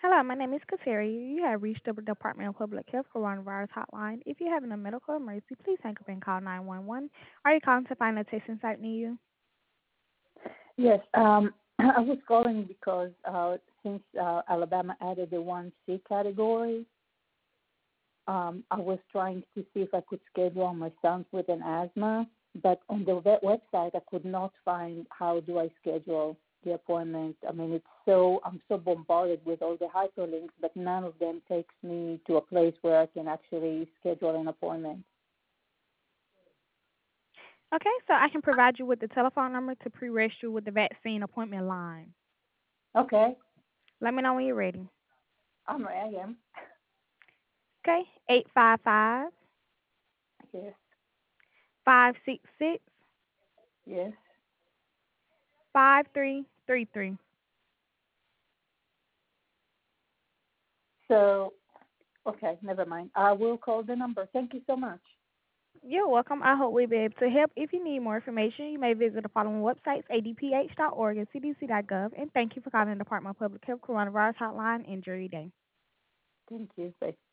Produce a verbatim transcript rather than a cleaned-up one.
Hello, my name is Kateri. You have reached the Department of Public Health Coronavirus Hotline. If you're having a medical emergency, please hang up and call nine one one. Are you calling to find a testing site near you? Yes, um, I was calling because uh, since uh, Alabama added the one C category, um, I was trying to see if I could schedule my son with an asthma, but on the vet website I could not find how do I schedule the appointment. I mean, it's so I'm so bombarded with all the hyperlinks, but none of them takes me to a place where I can actually schedule an appointment. Okay, so I can provide you with the telephone number to pre-register with the vaccine appointment line. Okay, Let me know when you're ready. I'm ready. I am. Okay, eight five five, Yes, five six six, yes. five three three three. So, okay, never mind. I will call the number. Thank you so much. You're welcome. I hope we'll be able to help. If you need more information, you may visit the following websites, a d p h dot org and c d c dot gov. And thank you for calling the Department of Public Health Coronavirus Hotline. Enjoy your day. Thank you. Bye.